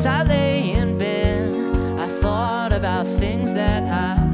I lay in bed, I thought about things that I